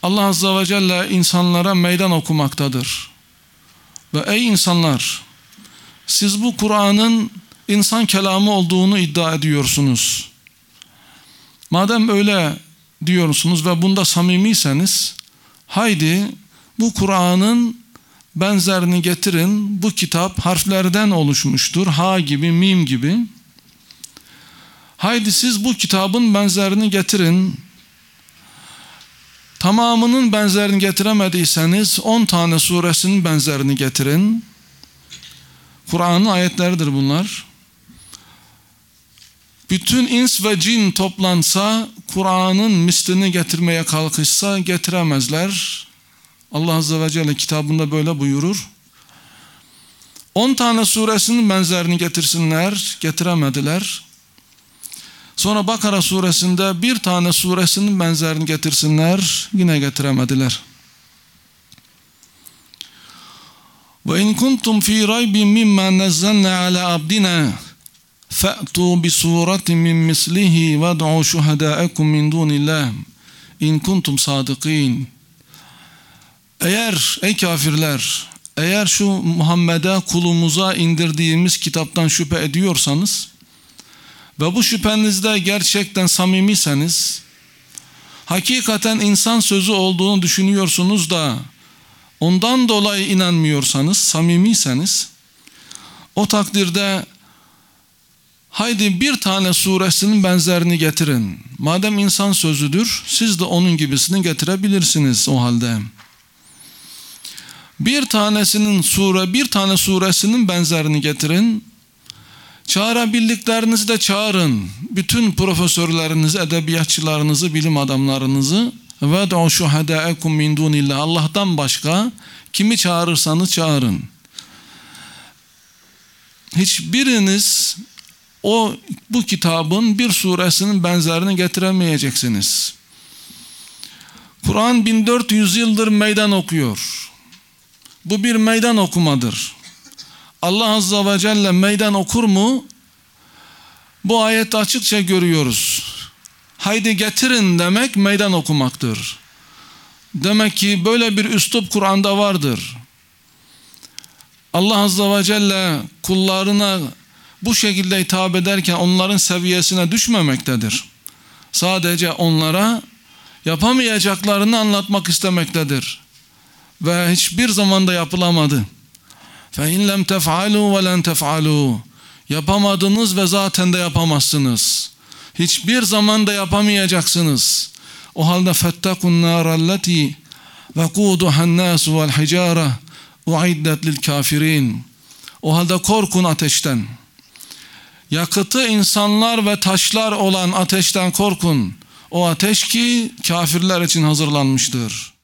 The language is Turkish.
Allah Azze ve Celle insanlara meydan okumaktadır. Ve ey insanlar, siz bu Kur'an'ın insan kelamı olduğunu iddia ediyorsunuz. Madem öyle diyorsunuz ve bunda samimiyseniz, haydi bu Kur'an'ın benzerini getirin. Bu kitap harflerden oluşmuştur. Ha gibi, mim gibi. Haydi siz bu kitabın benzerini getirin. Tamamının benzerini getiremediyseniz 10 tane suresinin benzerini getirin. Kur'an'ın ayetleridir bunlar. Bütün ins ve cin toplansa, Kur'an'ın mislini getirmeye kalkışsa getiremezler. Allah Azze ve Celle kitabında böyle buyurur. 10 tane suresinin benzerini getirsinler, getiremediler. Sonra Bakara suresinde bir tane suresinin benzerini getirsinler, yine getiremediler. Ve in kuntum fi raybin mimma nazzalna ala abdina fa'tu bi suratin min mislihi vad'u şuhada'akum min dunillah in kuntum sadiqin. Eğer ey kafirler, eğer şu Muhammed'e, kulumuza indirdiğimiz kitaptan şüphe ediyorsanız ve bu şüphenizde gerçekten samimiyseniz, hakikaten insan sözü olduğunu düşünüyorsunuz da ondan dolayı inanmıyorsanız, samimiyseniz, o takdirde haydi bir tane suresinin benzerini getirin. Madem insan sözüdür, siz de onun gibisini getirebilirsiniz o halde. Bir tane suresinin benzerini getirin. Çağırabildiklerinizi de çağırın. Bütün profesörlerinizi, edebiyatçılarınızı, bilim adamlarınızı وَدْعُوا شُهَدَاءَكُمْ مِنْ دُونِ اللّٰهِ Allah'tan başka kimi çağırırsanız çağırın. Hiçbiriniz bu kitabın bir suresinin benzerini getiremeyeceksiniz. Kur'an 1400 yıldır meydan okuyor. Bu bir meydan okumadır. Allah Azze ve Celle meydan okur mu? Bu ayette açıkça görüyoruz. Haydi getirin demek meydan okumaktır. Demek ki böyle bir üslup Kur'an'da vardır. Allah Azze ve Celle kullarına bu şekilde hitap ederken onların seviyesine düşmemektedir. Sadece onlara yapamayacaklarını anlatmak istemektedir. Ve hiçbir zamanda yapılamadı. فَاِنْ لَمْ تَفْعَلُوا وَلَنْ تَفْعَلُوا Yapamadınız ve zaten de yapamazsınız. Hiçbir zaman da yapamayacaksınız. O halde فَاتَّقُوا النَّارَ الَّتِي وَقُودُهَا النَّاسُ وَالْحِجَارَةُ اُعِدَّتْ لِلْكَافِرِينَ O halde korkun ateşten. Yakıtı insanlar ve taşlar olan ateşten korkun. O ateş ki kafirler için hazırlanmıştır.